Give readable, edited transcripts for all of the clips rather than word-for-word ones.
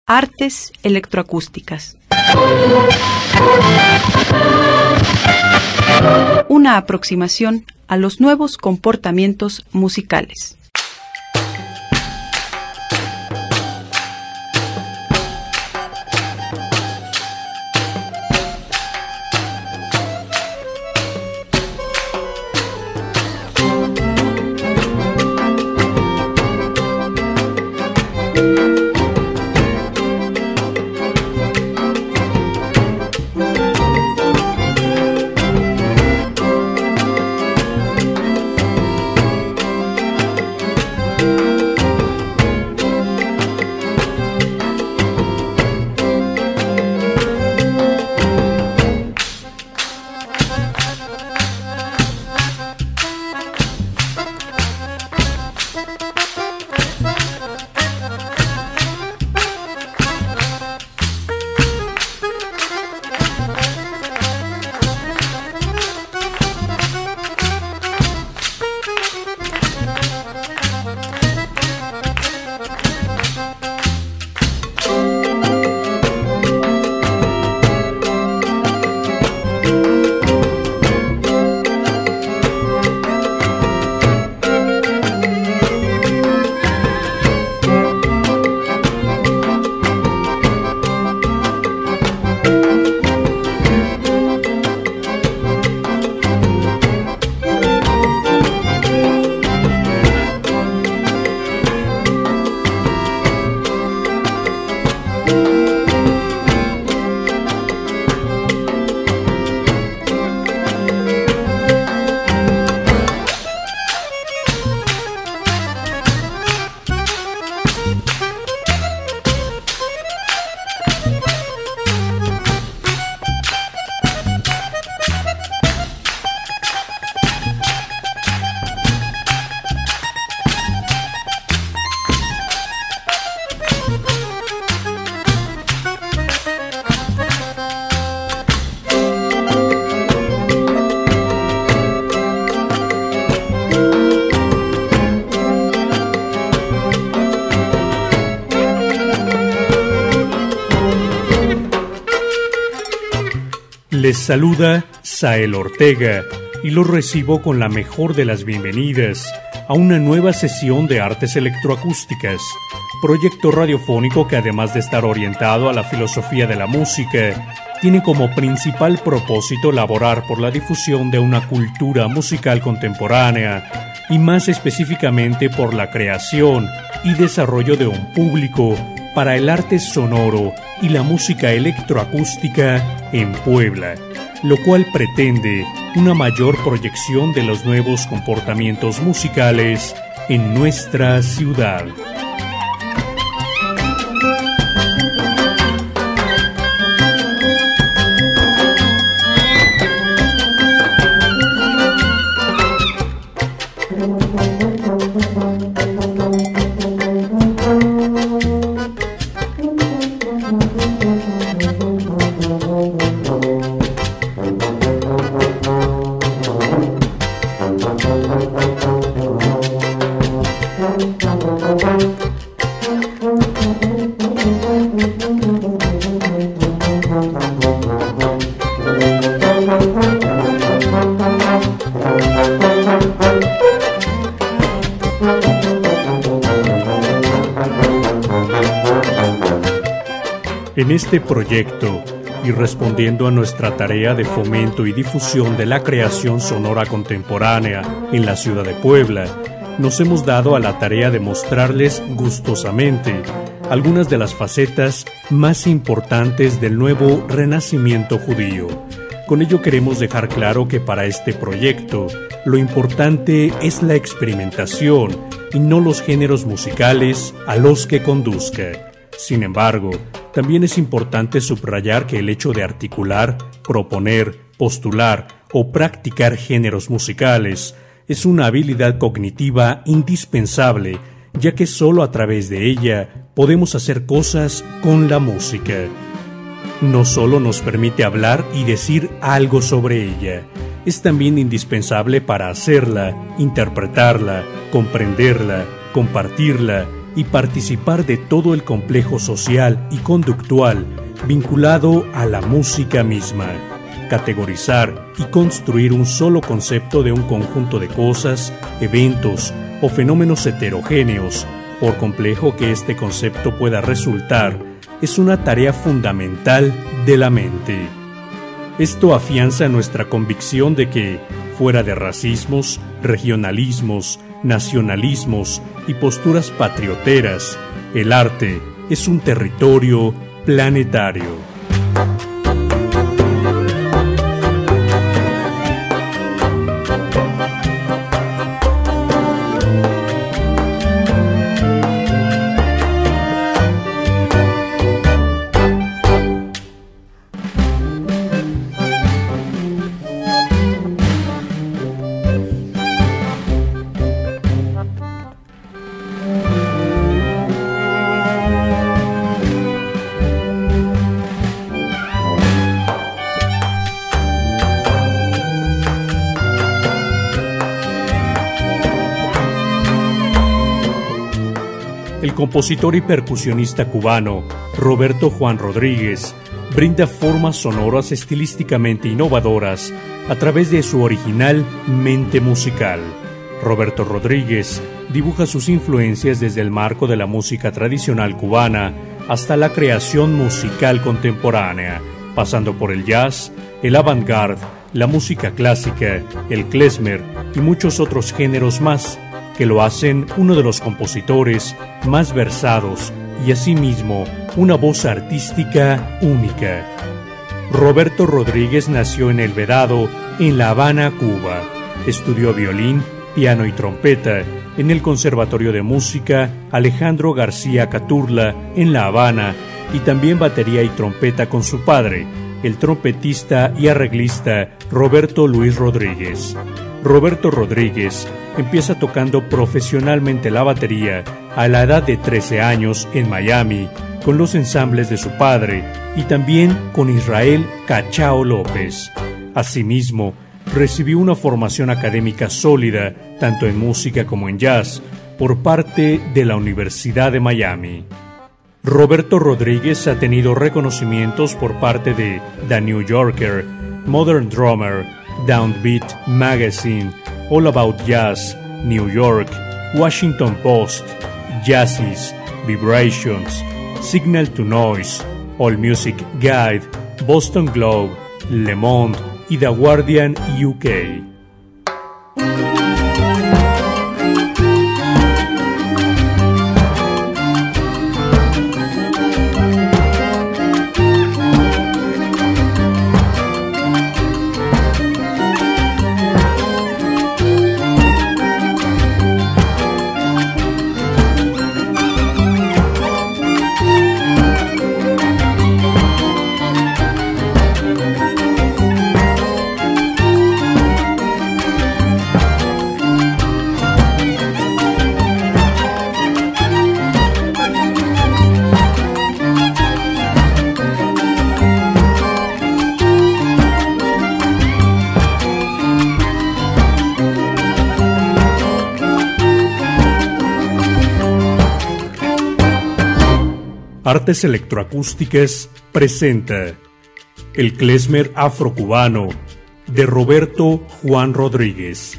Artes electroacústicas. Una aproximación a los nuevos comportamientos musicales. Les saluda Sael Ortega y los recibo con la mejor de las bienvenidas a una nueva sesión de Artes Electroacústicas, proyecto radiofónico que además de estar orientado a la filosofía de la música, tiene como principal propósito laborar por la difusión de una cultura musical contemporánea y más específicamente por la creación y desarrollo de un público para el arte sonoro y la música electroacústica en Puebla, lo cual pretende una mayor proyección de los nuevos comportamientos musicales en nuestra ciudad. En este proyecto, y respondiendo a nuestra tarea de fomento y difusión de la creación sonora contemporánea en la ciudad de Puebla, nos hemos dado a la tarea de mostrarles gustosamente algunas de las facetas más importantes del nuevo renacimiento judío. Con ello queremos dejar claro que para este proyecto, lo importante es la experimentación y no los géneros musicales a los que conduzca. Sin embargo, también es importante subrayar que el hecho de articular, proponer, postular o practicar géneros musicales es una habilidad cognitiva indispensable, ya que solo a través de ella podemos hacer cosas con la música. No solo nos permite hablar y decir algo sobre ella, es también indispensable para hacerla, interpretarla, comprenderla, compartirla y participar de todo el complejo social y conductual vinculado a la música misma. Categorizar y construir un solo concepto de un conjunto de cosas, eventos o fenómenos heterogéneos, por complejo que este concepto pueda resultar, es una tarea fundamental de la mente. Esto afianza nuestra convicción de que, fuera de racismos, regionalismos, nacionalismos y posturas patrioteras, el arte es un territorio planetario. El compositor y percusionista cubano Roberto Juan Rodríguez brinda formas sonoras estilísticamente innovadoras a través de su original mente musical. Roberto Rodríguez dibuja sus influencias desde el marco de la música tradicional cubana hasta la creación musical contemporánea, pasando por el jazz, el avant-garde, la música clásica, el klezmer y muchos otros géneros más, que lo hacen uno de los compositores más versados y asimismo una voz artística única. Roberto Rodríguez nació en El Vedado, en La Habana, Cuba. Estudió violín, piano y trompeta en el Conservatorio de Música Alejandro García Caturla en La Habana y también batería y trompeta con su padre, el trompetista y arreglista Roberto Luis Rodríguez. Roberto Rodríguez empieza tocando profesionalmente la batería a la edad de 13 años en Miami, con los ensambles de su padre y también con Israel Cachao López. Asimismo, recibió una formación académica sólida, tanto en música como en jazz, por parte de la Universidad de Miami. Roberto Rodríguez ha tenido reconocimientos por parte de The New Yorker, Modern Drummer, Downbeat Magazine, All About Jazz, New York, Washington Post, Jazzys, Vibrations, Signal to Noise, All Music Guide, Boston Globe, Le Monde y The Guardian UK. Artes Electroacústicas presenta El klezmer afrocubano de Roberto Juan Rodríguez.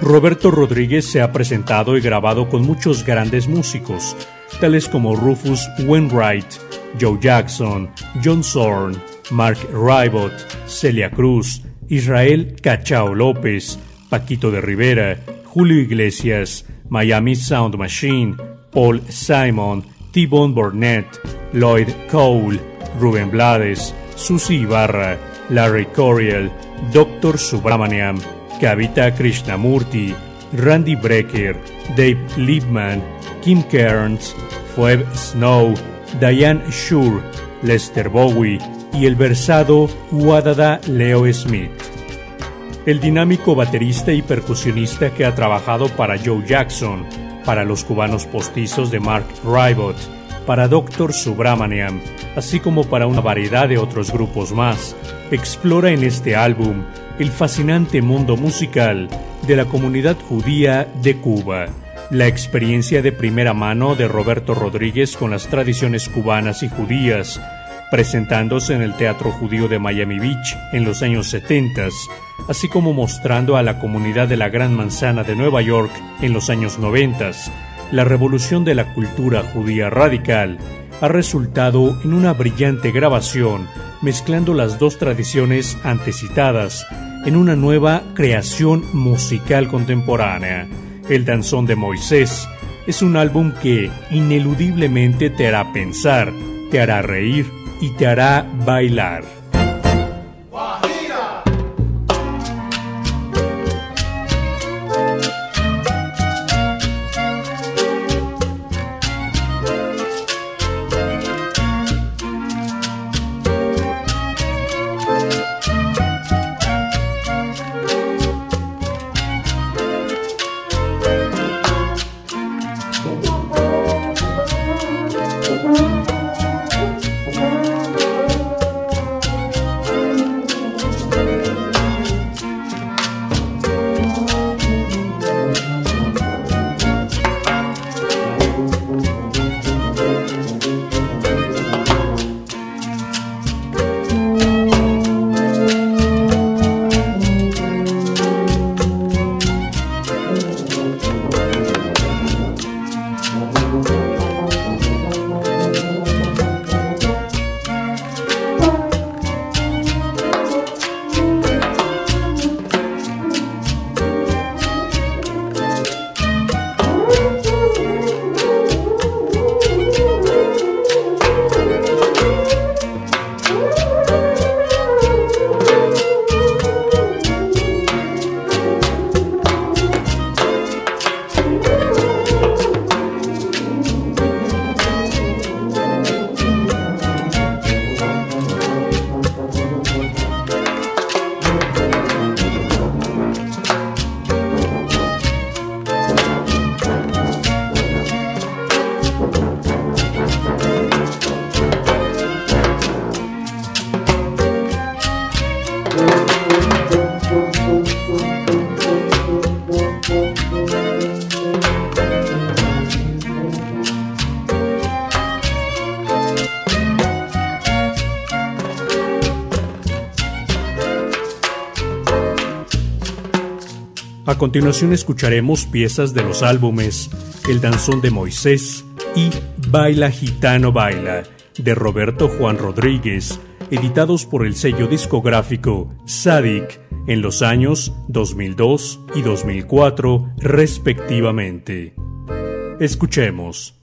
Roberto Rodríguez se ha presentado y grabado con muchos grandes músicos, tales como Rufus Wainwright, Joe Jackson, John Zorn, Mark Ribot, Celia Cruz, Israel Cachao López, Paquito de Rivera, Julio Iglesias, Miami Sound Machine, Paul Simon, T-Bone Burnett, Lloyd Cole, Rubén Blades, Suzy Ibarra, Larry Coryell, Dr. Subramaniam, Kavita Krishnamurti, Randy Brecker, Dave Liebman, Kim Carnes, Phoebe Snow, Diane Shure, Lester Bowie y el versado Wadada Leo Smith. El dinámico baterista y percusionista que ha trabajado para Joe Jackson, para los cubanos postizos de Mark Ribot, para Dr. Subramaniam, así como para una variedad de otros grupos más, explora en este álbum el fascinante mundo musical de la comunidad judía de Cuba, la experiencia de primera mano de Roberto Rodríguez con las tradiciones cubanas y judías, presentándose en el Teatro Judío de Miami Beach en los años 70, así como mostrando a la comunidad de la Gran Manzana de Nueva York en los años 90, la revolución de la cultura judía radical ha resultado en una brillante grabación mezclando las dos tradiciones antecitadas en una nueva creación musical contemporánea. El Danzón de Moisés es un álbum que ineludiblemente te hará pensar, te hará reír y te hará bailar. A continuación escucharemos piezas de los álbumes El Danzón de Moisés y Baila Gitano Baila, de Roberto Juan Rodríguez, editados por el sello discográfico Sadik en los años 2002 y 2004 respectivamente. Escuchemos.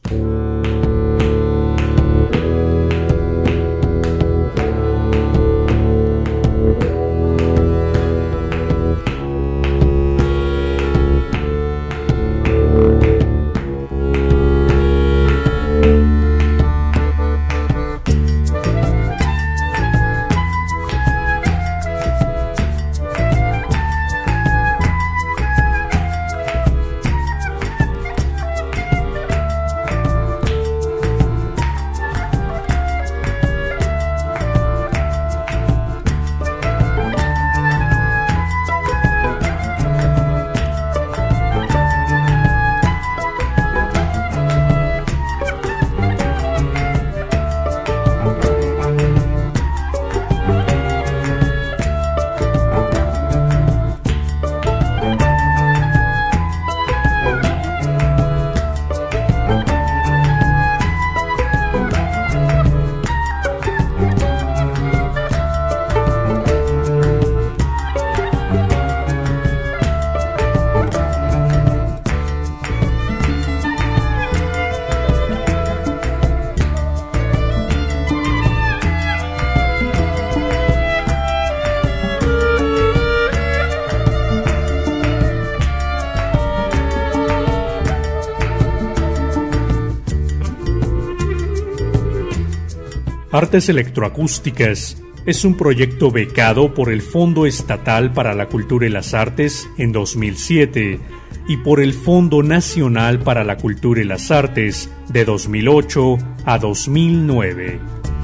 Artes Electroacústicas es un proyecto becado por el Fondo Estatal para la Cultura y las Artes en 2007 y por el Fondo Nacional para la Cultura y las Artes de 2008 a 2009.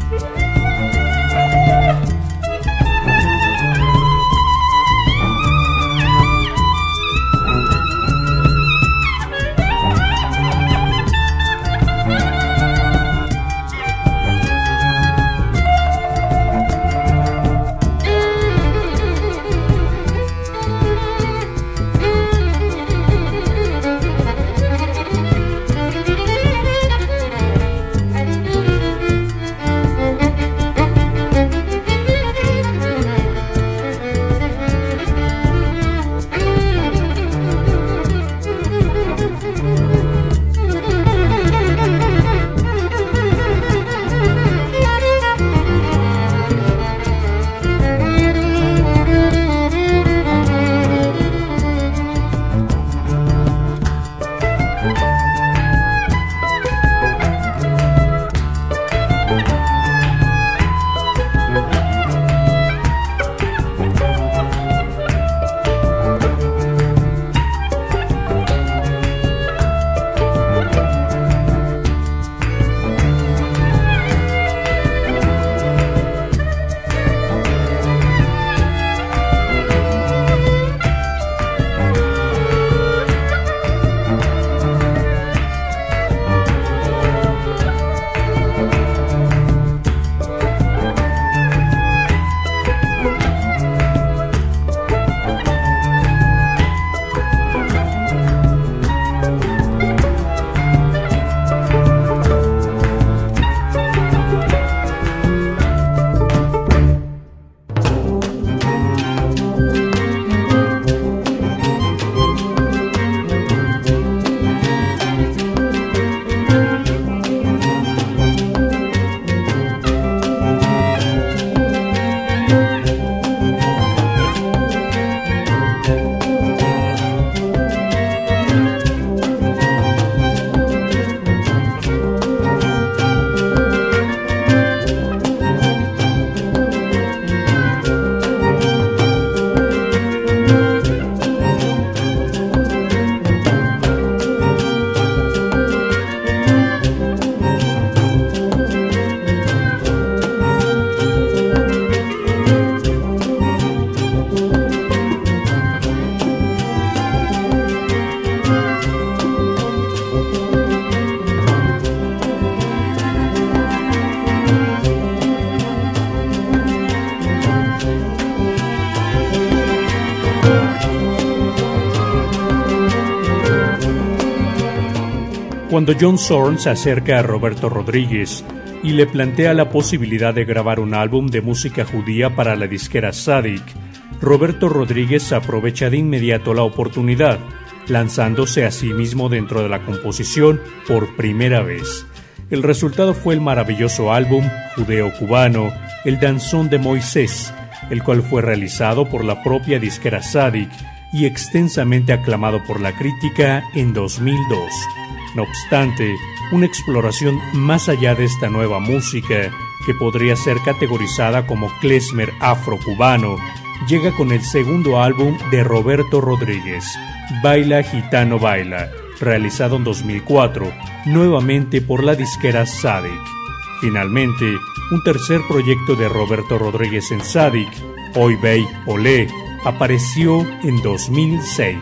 Cuando John Zorn se acerca a Roberto Rodríguez y le plantea la posibilidad de grabar un álbum de música judía para la disquera Tzadik, Roberto Rodríguez aprovecha de inmediato la oportunidad, lanzándose a sí mismo dentro de la composición por primera vez. El resultado fue el maravilloso álbum judeo-cubano El Danzón de Moisés, el cual fue realizado por la propia disquera Tzadik y extensamente aclamado por la crítica en 2002. No obstante, una exploración más allá de esta nueva música, que podría ser categorizada como klezmer afro-cubano, llega con el segundo álbum de Roberto Rodríguez, Baila Gitano Baila, realizado en 2004, nuevamente por la disquera Tzadik. Finalmente, un tercer proyecto de Roberto Rodríguez en Tzadik, Oy Vey Olé, apareció en 2006.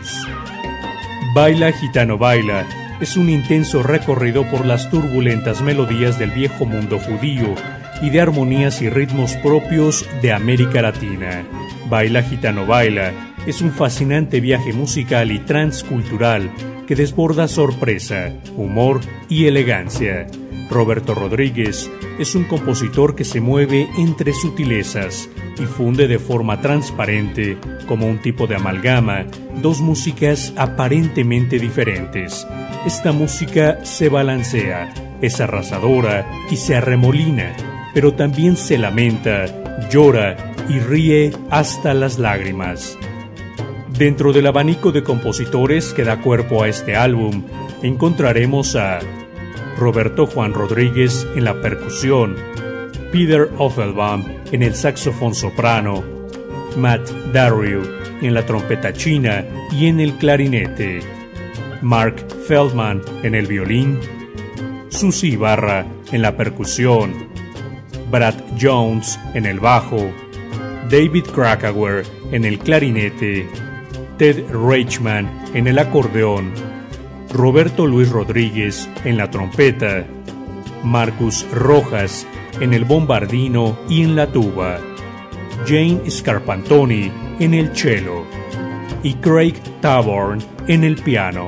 Baila Gitano Baila es un intenso recorrido por las turbulentas melodías del viejo mundo judío y de armonías y ritmos propios de América Latina. Baila Gitano Baila es un fascinante viaje musical y transcultural que desborda sorpresa, humor y elegancia. Roberto Rodríguez es un compositor que se mueve entre sutilezas y funde de forma transparente, como un tipo de amalgama, dos músicas aparentemente diferentes. Esta música se balancea, es arrasadora y se arremolina, pero también se lamenta, llora y ríe hasta las lágrimas. Dentro del abanico de compositores que da cuerpo a este álbum, encontraremos a Roberto Juan Rodríguez en la percusión, Peter Offelbaum en el saxofón soprano, Matt Darrell en la trompeta china y en el clarinete, Mark Feldman en el violín, Susie Ibarra en la percusión, Brad Jones en el bajo, David Krakauer en el clarinete, Ted Reichman en el acordeón, Roberto Luis Rodríguez en la trompeta, Marcus Rojas en el bombardino y en la tuba, Jane Scarpantoni en el cello y Craig Taborn en el piano.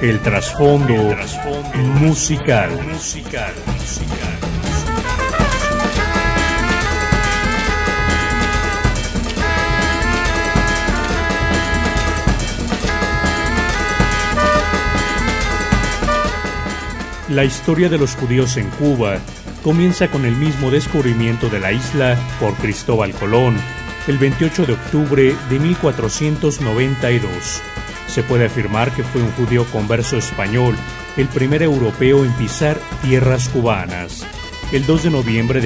El trasfondo musical. La historia de los judíos en Cuba comienza con el mismo descubrimiento de la isla por Cristóbal Colón, el 28 de octubre de 1492. Se puede afirmar que fue un judío converso español, el primer europeo en pisar tierras cubanas. El 2 de noviembre de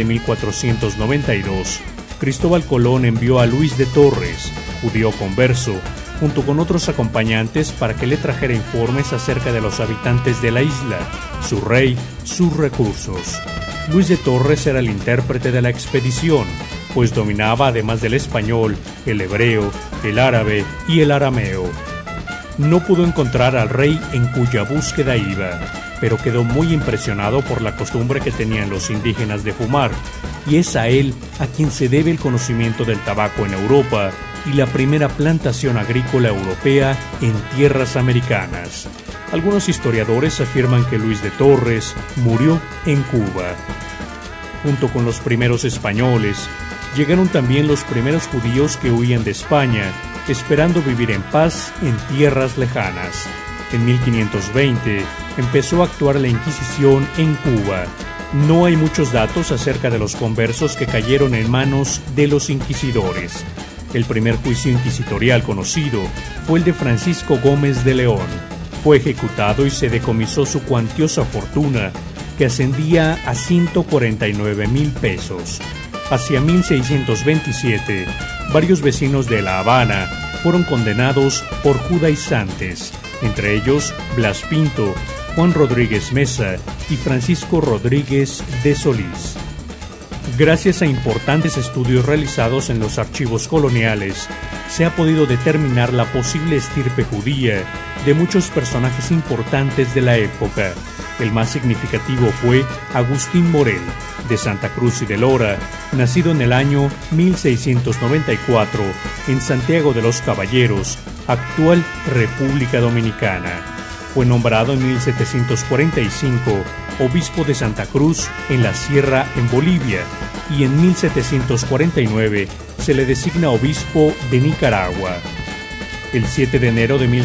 1492, Cristóbal Colón envió a Luis de Torres, judío converso, junto con otros acompañantes para que le trajera informes acerca de los habitantes de la isla, su rey, sus recursos. Luis de Torres era el intérprete de la expedición, pues dominaba, además del español, el hebreo, el árabe y el arameo. No pudo encontrar al rey en cuya búsqueda iba, pero quedó muy impresionado por la costumbre que tenían los indígenas de fumar, y es a él a quien se debe el conocimiento del tabaco en Europa y la primera plantación agrícola europea en tierras americanas. Algunos historiadores afirman que Luis de Torres murió en Cuba. Junto con los primeros españoles, llegaron también los primeros judíos que huían de España, esperando vivir en paz en tierras lejanas. En 1520 empezó a actuar la Inquisición en Cuba. No hay muchos datos acerca de los conversos que cayeron en manos de los inquisidores. El primer juicio inquisitorial conocido fue el de Francisco Gómez de León. Fue ejecutado y se decomisó su cuantiosa fortuna, que ascendía a 149,000 pesos. Hacia 1627, varios vecinos de La Habana fueron condenados por judaizantes, entre ellos Blas Pinto, Juan Rodríguez Mesa y Francisco Rodríguez de Solís. Gracias a importantes estudios realizados en los archivos coloniales, se ha podido determinar la posible estirpe judía de muchos personajes importantes de la época. El más significativo fue Agustín Morel, de Santa Cruz y de Lora, nacido en el año 1694 en Santiago de los Caballeros, actual República Dominicana. Fue nombrado en 1745 obispo de Santa Cruz en la Sierra en Bolivia y en 1749 se le designa obispo de Nicaragua. El 7 de enero de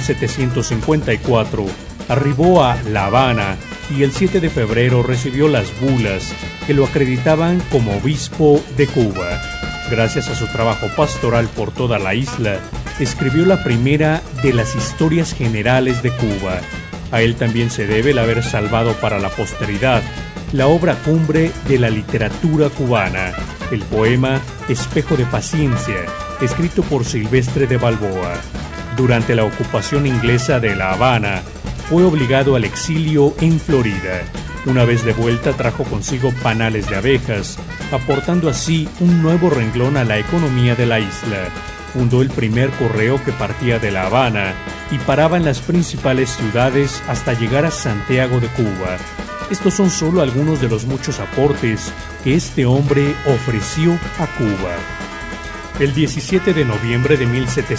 1754 arribó a La Habana y el 7 de febrero recibió las bulas que lo acreditaban como obispo de Cuba. Gracias a su trabajo pastoral por toda la isla, escribió la primera de las historias generales de Cuba. A él también se debe el haber salvado para la posteridad la obra cumbre de la literatura cubana, el poema Espejo de Paciencia, escrito por Silvestre de Balboa. Durante la ocupación inglesa de La Habana, fue obligado al exilio en Florida. Una vez de vuelta trajo consigo panales de abejas, aportando así un nuevo renglón a la economía de la isla. Fundó el primer correo que partía de La Habana y paraba en las principales ciudades hasta llegar a Santiago de Cuba. Estos son solo algunos de los muchos aportes que este hombre ofreció a Cuba. El 17 de noviembre de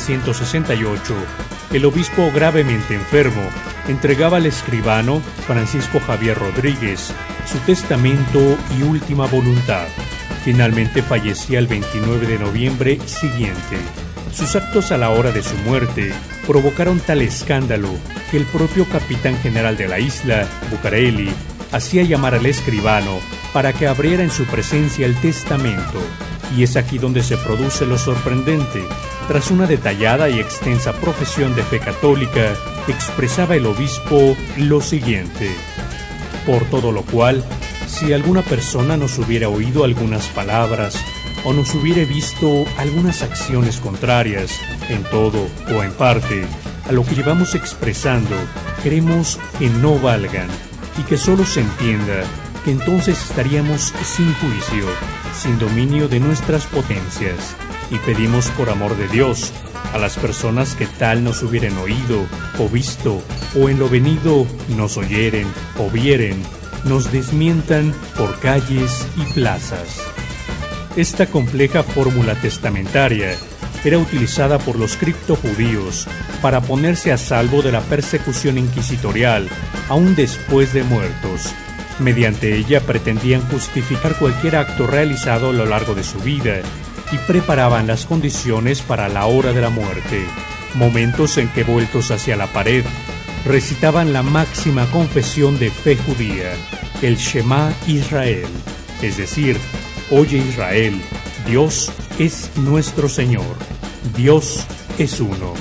1768, el obispo gravemente enfermo entregaba al escribano Francisco Javier Rodríguez su testamento y última voluntad. Finalmente fallecía el 29 de noviembre siguiente. Sus actos a la hora de su muerte provocaron tal escándalo que el propio capitán general de la isla, Bucareli, hacía llamar al escribano para que abriera en su presencia el testamento. Y es aquí donde se produce lo sorprendente. Tras una detallada y extensa profesión de fe católica, expresaba el obispo lo siguiente: por todo lo cual, si alguna persona nos hubiera oído algunas palabras o nos hubiera visto algunas acciones contrarias, en todo o en parte, a lo que llevamos expresando, queremos que no valgan y que solo se entienda que entonces estaríamos sin juicio, sin dominio de nuestras potencias, y pedimos por amor de Dios a las personas que tal nos hubieran oído o visto, o en lo venido nos oyeren o vieren, nos desmientan por calles y plazas. Esta compleja fórmula testamentaria era utilizada por los criptojudíos para ponerse a salvo de la persecución inquisitorial aún después de muertos. Mediante ella pretendían justificar cualquier acto realizado a lo largo de su vida y preparaban las condiciones para la hora de la muerte, momentos en que, vueltos hacia la pared, recitaban la máxima confesión de fe judía, el Shema Israel, es decir, oye Israel, Dios es nuestro Señor, Dios es uno.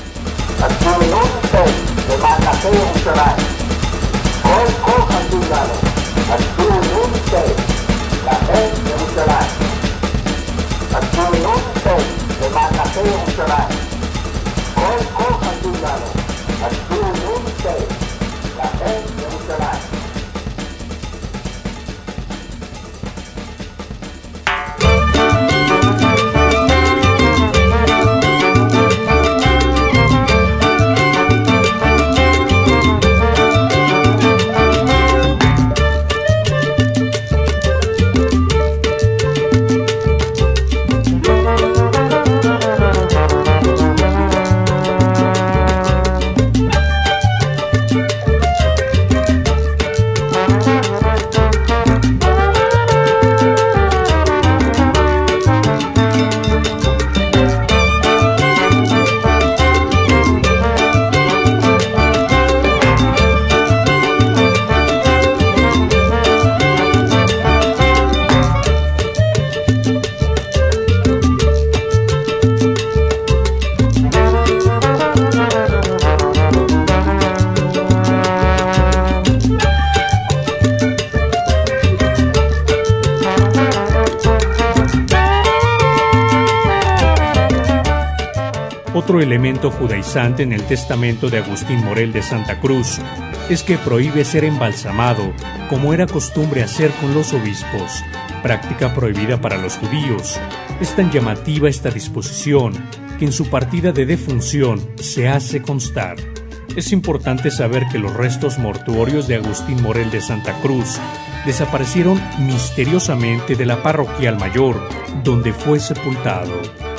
Otro elemento judaizante en el testamento de Agustín Morel de Santa Cruz es que prohíbe ser embalsamado, como era costumbre hacer con los obispos, práctica prohibida para los judíos. Es tan llamativa esta disposición que en su partida de defunción se hace constar. Es importante saber que los restos mortuorios de Agustín Morel de Santa Cruz desaparecieron misteriosamente de la parroquial mayor, donde fue sepultado.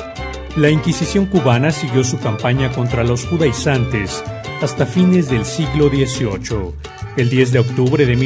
La Inquisición cubana siguió su campaña contra los judaizantes hasta fines del siglo XVIII. El 10 de octubre de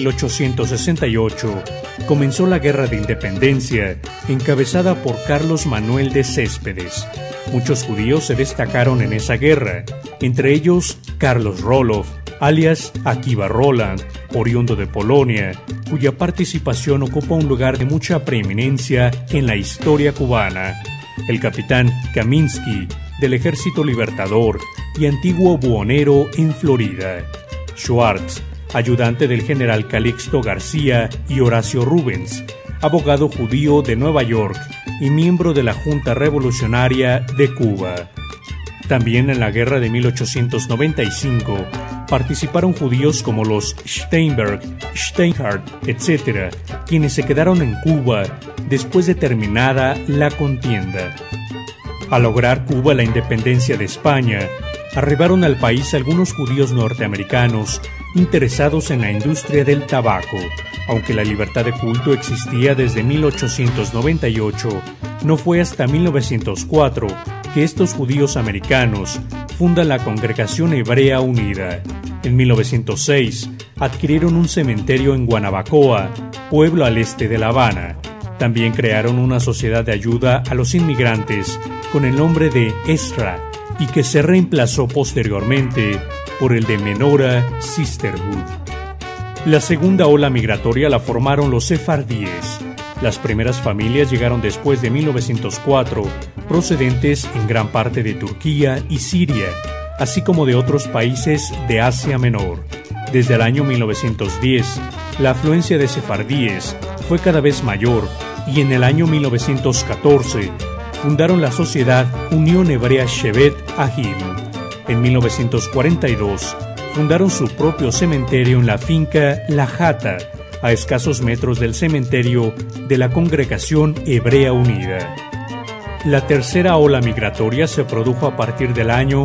1868 comenzó la Guerra de Independencia, encabezada por Carlos Manuel de Céspedes. Muchos judíos se destacaron en esa guerra, entre ellos Carlos Roloff, alias Akiva Roland, oriundo de Polonia, cuya participación ocupa un lugar de mucha preeminencia en la historia cubana. El capitán Kaminsky, del Ejército Libertador y antiguo buhonero en Florida. Schwartz, ayudante del general Calixto García, y Horacio Rubens, abogado judío de Nueva York y miembro de la Junta Revolucionaria de Cuba. También en la guerra de 1895 participaron judíos como los Steinberg, Steinhardt, etc., quienes se quedaron en Cuba después de terminada la contienda. Al lograr Cuba la independencia de España, arribaron al país algunos judíos norteamericanos interesados en la industria del tabaco. Aunque la libertad de culto existía desde 1898, no fue hasta 1904 que estos judíos americanos fundan la Congregación Hebrea Unida. En 1906 adquirieron un cementerio en Guanabacoa, pueblo al este de La Habana. También crearon una sociedad de ayuda a los inmigrantes con el nombre de Ezra y que se reemplazó posteriormente por el de Menorah Sisterhood. La segunda ola migratoria la formaron los sefardíes. Las primeras familias llegaron después de 1904, procedentes en gran parte de Turquía y Siria, así como de otros países de Asia Menor. Desde el año 1910, la afluencia de sefardíes fue cada vez mayor y en el año 1914 fundaron la sociedad Unión Hebrea Shevet Ahim. En 1942 fundaron su propio cementerio en la finca La Jata, a escasos metros del cementerio de la Congregación Hebrea Unida. La tercera ola migratoria se produjo a partir del año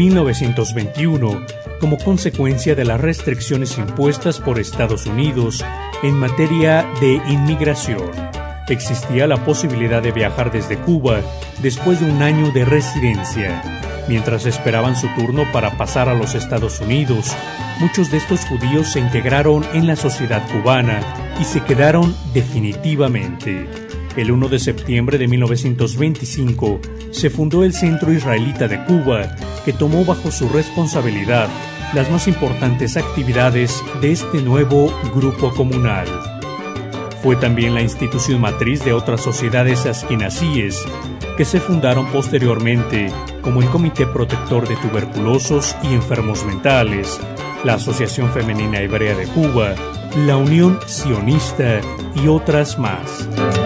1921 como consecuencia de las restricciones impuestas por Estados Unidos en materia de inmigración. existía la posibilidad de viajar desde Cuba después de un año de residencia. Mientras esperaban su turno para pasar a los Estados Unidos, muchos de estos judíos se integraron en la sociedad cubana y se quedaron definitivamente. El 1 de septiembre de 1925 se fundó el Centro Israelita de Cuba, que tomó bajo su responsabilidad las más importantes actividades de este nuevo grupo comunal. Fue también la institución matriz de otras sociedades asquenazíes que se fundaron posteriormente, como el Comité Protector de Tuberculosos y Enfermos Mentales, la Asociación Femenina Hebrea de Cuba, la Unión Sionista y otras más.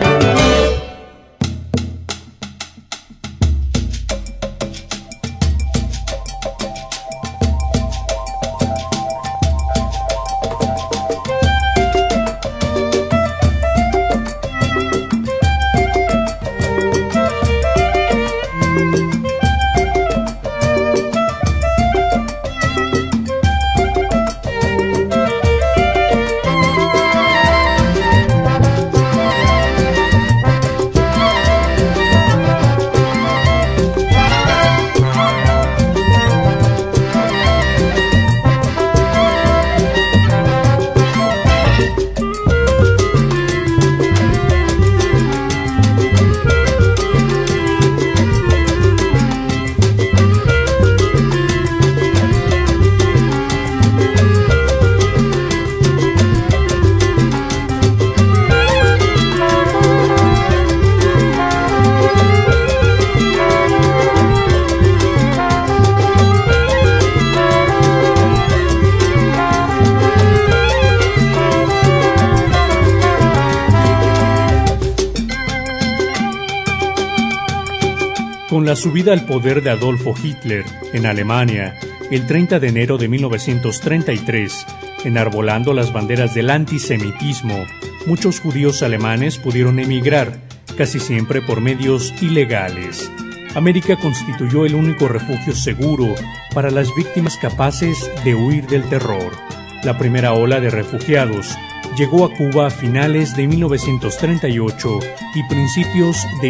Con la subida al poder de Adolfo Hitler en Alemania, el 30 de enero de 1933, enarbolando las banderas del antisemitismo, muchos judíos alemanes pudieron emigrar, casi siempre por medios ilegales. América constituyó el único refugio seguro para las víctimas capaces de huir del terror. La primera ola de refugiados llegó a Cuba a finales de 1938 y principios de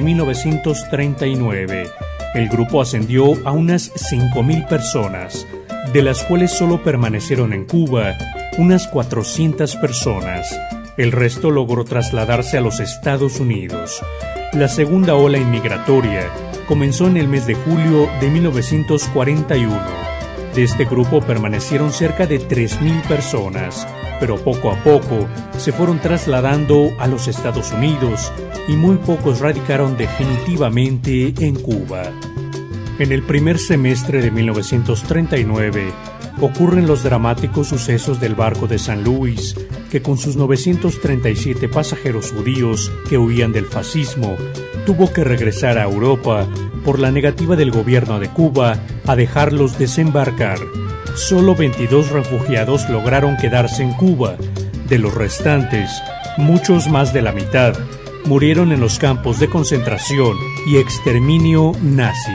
1939. El grupo ascendió a unas 5.000 personas, de las cuales solo permanecieron en Cuba unas 400 personas. El resto logró trasladarse a los Estados Unidos. La segunda ola inmigratoria comenzó en el mes de julio de 1941. De este grupo permanecieron cerca de 3.000 personas, pero poco a poco se fueron trasladando a los Estados Unidos y muy pocos radicaron definitivamente en Cuba. En el primer semestre de 1939 ocurren los dramáticos sucesos del barco de San Luis, que con sus 937 pasajeros judíos que huían del fascismo, tuvo que regresar a Europa por la negativa del gobierno de Cuba a dejarlos desembarcar. Solo 22 refugiados lograron quedarse en Cuba. De los restantes, muchos más de la mitad murieron en los campos de concentración y exterminio nazi.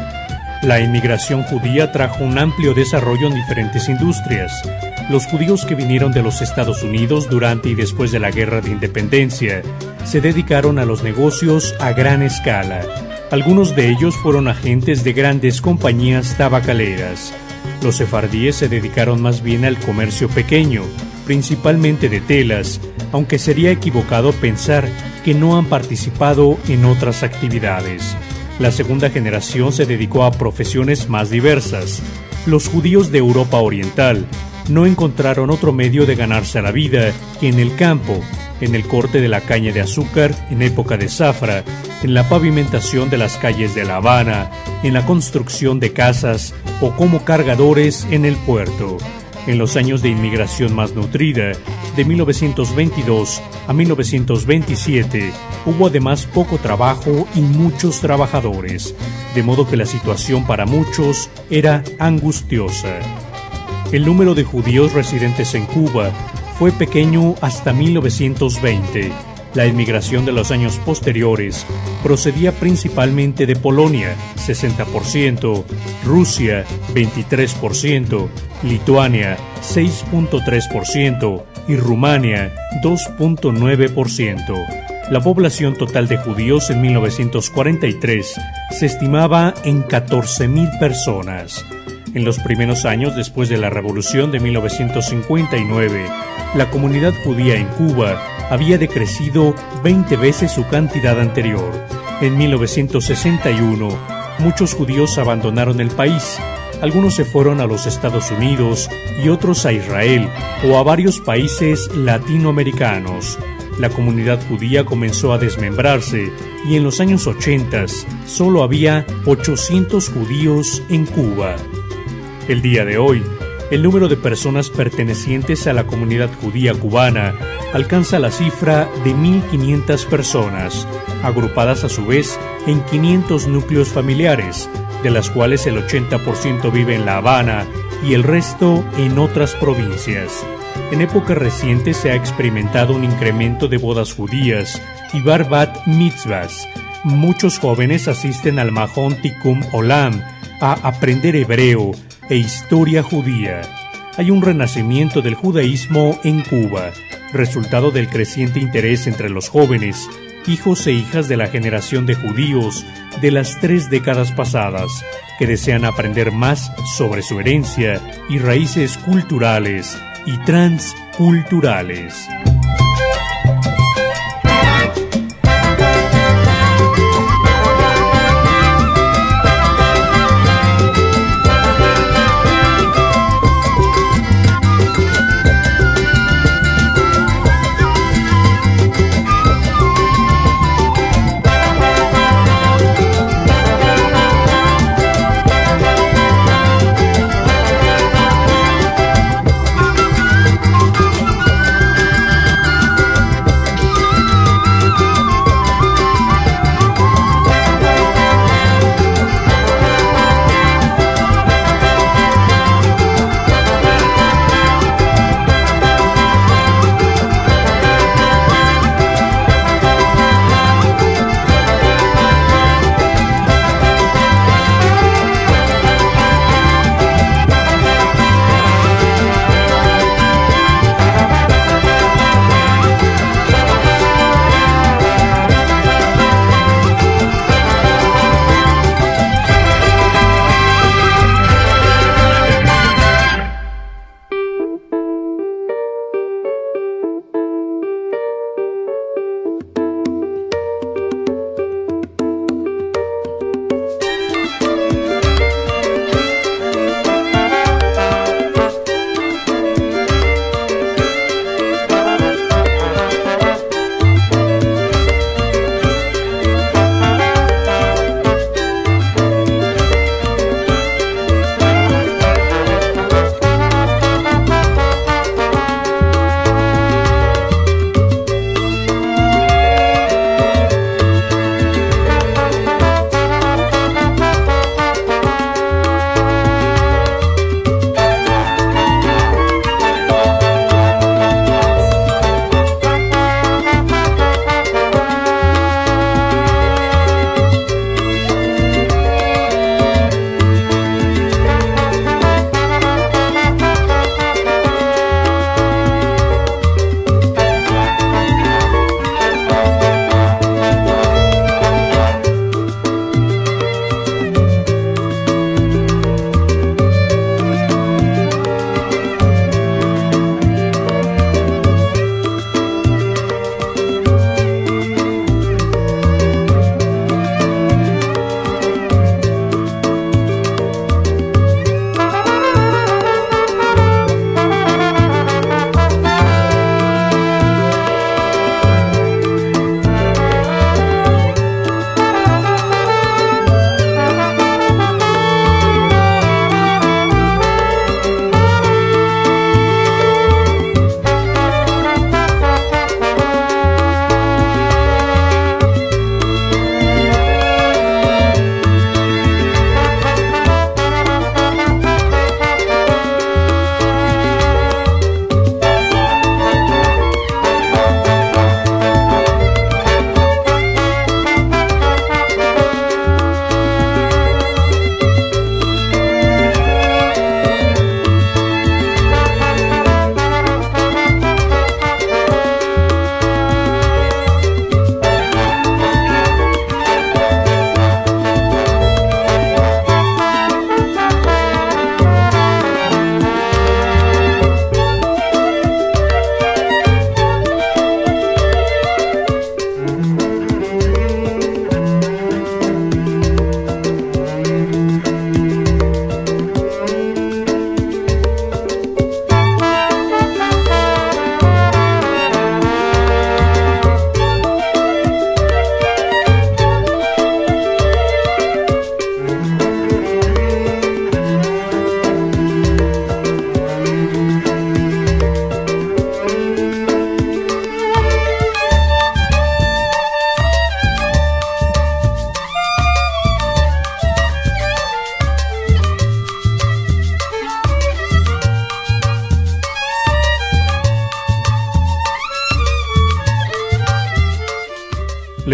La inmigración judía trajo un amplio desarrollo en diferentes industrias. Los judíos que vinieron de los Estados Unidos durante y después de la Guerra de Independencia se dedicaron a los negocios a gran escala. Algunos de ellos fueron agentes de grandes compañías tabacaleras. Los sefardíes se dedicaron más bien al comercio pequeño, principalmente de telas, aunque sería equivocado pensar que no han participado en otras actividades. La segunda generación se dedicó a profesiones más diversas. Los judíos de Europa Oriental no encontraron otro medio de ganarse la vida que en el campo, en el corte de la caña de azúcar en época de zafra, en la pavimentación de las calles de La Habana, en la construcción de casas o como cargadores en el puerto. En los años de inmigración más nutrida, de 1922 a 1927, hubo además poco trabajo y muchos trabajadores, de modo que la situación para muchos era angustiosa. El número de judíos residentes en Cuba fue pequeño hasta 1920. La inmigración de los años posteriores procedía principalmente de Polonia, 60%, Rusia, 23%, Lituania, 6.3% y Rumania, 2.9%. La población total de judíos en 1943 se estimaba en 14,000 personas. En los primeros años después de la Revolución de 1959, la comunidad judía en Cuba había decrecido 20 veces su cantidad anterior. En 1961, muchos judíos abandonaron el país. Algunos se fueron a los Estados Unidos y otros a Israel o a varios países latinoamericanos. La comunidad judía comenzó a desmembrarse y en los años 80 solo había 800 judíos en Cuba. El día de hoy, el número de personas pertenecientes a la comunidad judía cubana alcanza la cifra de 1.500 personas, agrupadas a su vez en 500 núcleos familiares, de las cuales el 80% vive en La Habana y el resto en otras provincias. En épocas recientes se ha experimentado un incremento de bodas judías y bar bat mitzvahs. Muchos jóvenes asisten al Mahon Tikkun Olam a aprender hebreo e historia judía. Hay un renacimiento del judaísmo en Cuba, resultado del creciente interés entre los jóvenes, hijos e hijas de la generación de judíos de las 3 décadas pasadas, que desean aprender más sobre su herencia y raíces culturales y transculturales.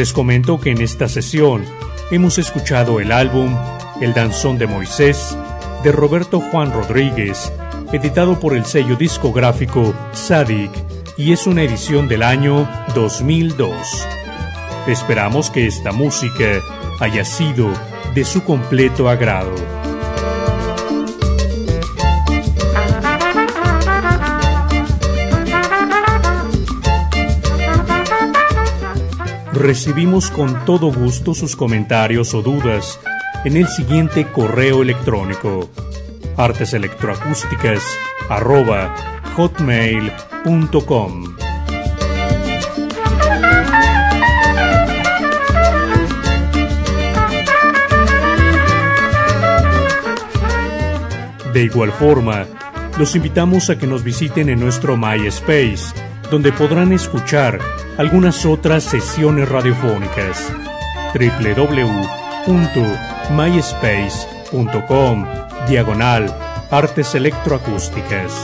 Les comento que en esta sesión hemos escuchado el álbum El Danzón de Moisés, de Roberto Juan Rodríguez, editado por el sello discográfico Sadik, y es una edición del año 2002. Esperamos que esta música haya sido de su completo agrado. Recibimos con todo gusto sus comentarios o dudas en el siguiente correo electrónico: arteselectroacústicas@hotmail.com. De igual forma, los invitamos a que nos visiten en nuestro MySpace, donde podrán escuchar algunas otras sesiones radiofónicas. www.myspace.com/Artes Electroacústicas.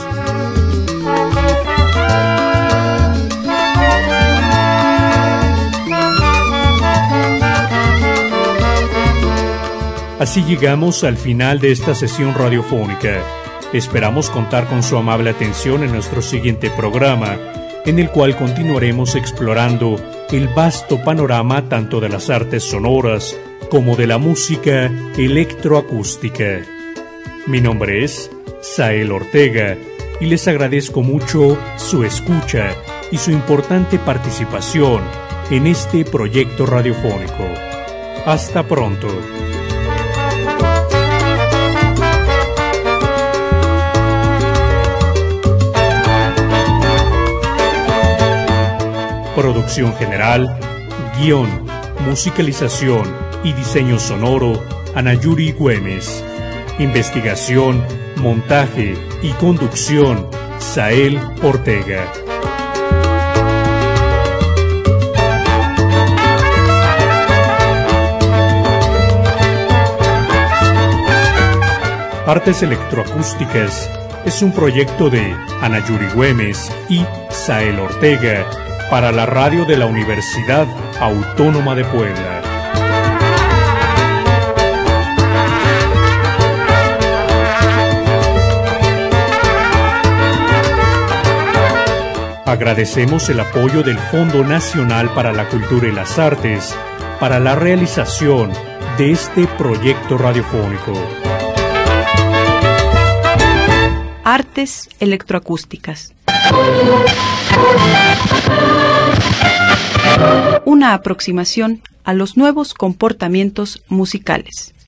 Así llegamos al final de esta sesión radiofónica. Esperamos contar con su amable atención en nuestro siguiente programa, en el cual continuaremos explorando el vasto panorama tanto de las artes sonoras como de la música electroacústica. Mi nombre es Sael Ortega y les agradezco mucho su escucha y su importante participación en este proyecto radiofónico. Hasta pronto. Producción general, guión, musicalización y diseño sonoro, Anayuri Güemes. Investigación, montaje y conducción, Sael Ortega. Artes Electroacústicas es un proyecto de Anayuri Güemes y Sael Ortega para la radio de la Universidad Autónoma de Puebla. Agradecemos el apoyo del Fondo Nacional para la Cultura y las Artes para la realización de este proyecto radiofónico. Artes Electroacústicas. Una aproximación a los nuevos comportamientos musicales.